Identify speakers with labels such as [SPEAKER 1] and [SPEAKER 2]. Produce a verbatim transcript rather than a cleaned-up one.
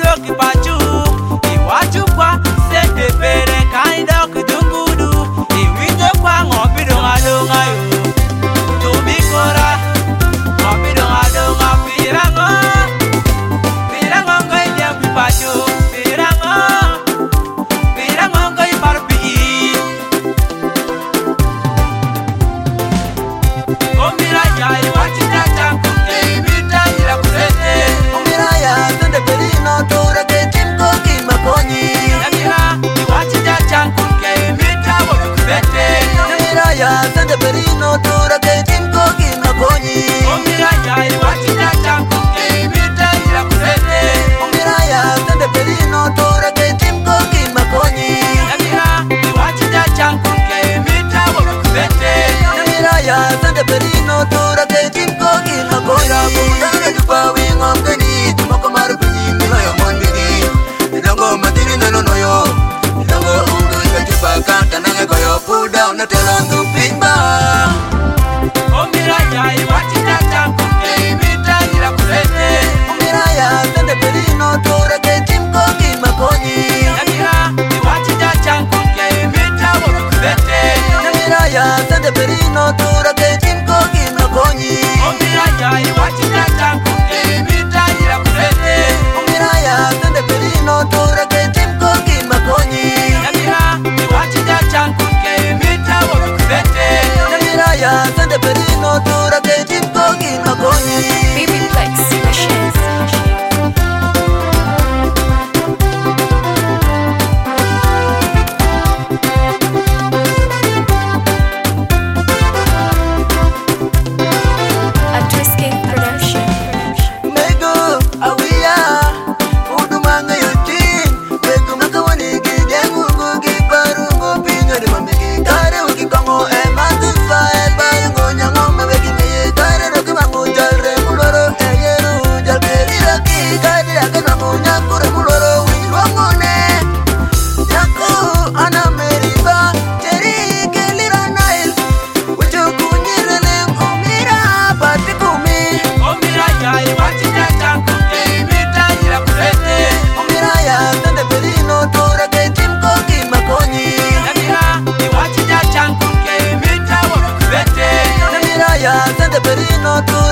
[SPEAKER 1] udoki pachu iwachu kwa sete pere kaindo kidungudu iwinjo kwa ngobido ngadonga yo tumikora ngobido ngadonga pirango pirango ngai jambi pachu pirango pirango ngai parpi omira jai wachita changu imita ila kusete omira ya tende perino tura ke timko kimakonyi amira iwachita changu imita wakusete omira ya tende perino tura ke timko kimakonyi omira jai wachita changu imita ila kusete omira ya tende perino tura ke timko kimakonyi amira iwachita changu imita wakusete omira ya tende perino tura ke timko kimakonyi bundana dupa wingo mgeni tumoko marupini miloyo mondini idongo matini nanono yo idongo ungu iwechupa kanta nange koyo puda unatelo ndupimba omira jai wachita changu imita ila kusete omira ya tende perino tura ke timko kimakonyi amira iwachita changu imita wakusete omira ya tende perino tura ke timko kimakonyi omira jai wachita changu imita ila kusete omira ya tende perino tura ke timko kimakonyi amira iwachita changu imita wakusete omira ya tende perino tura ke timko kimakonyi
[SPEAKER 2] Baby Plex Machines. A Twist King production.
[SPEAKER 1] Mego awiya udumanga yotin Mego makawani gidengu ngugi parungo pinyo di mamiki Kare wiki kongo e matufa e bayango nyango mabeki meye Kare roki mangu jalre muloro e yeru jalberi raki Kare rake mangu nyakure muloro winwango ne Nyaku ana meriba Jeri kelira nail Wichuku nyireleng omira pati kumi Omira jai wachita changu imita ila kusete Omira ya tende perino tura ke timko kimakonyi Amira iwachita changu imita wakusete Omira ya tende perino tura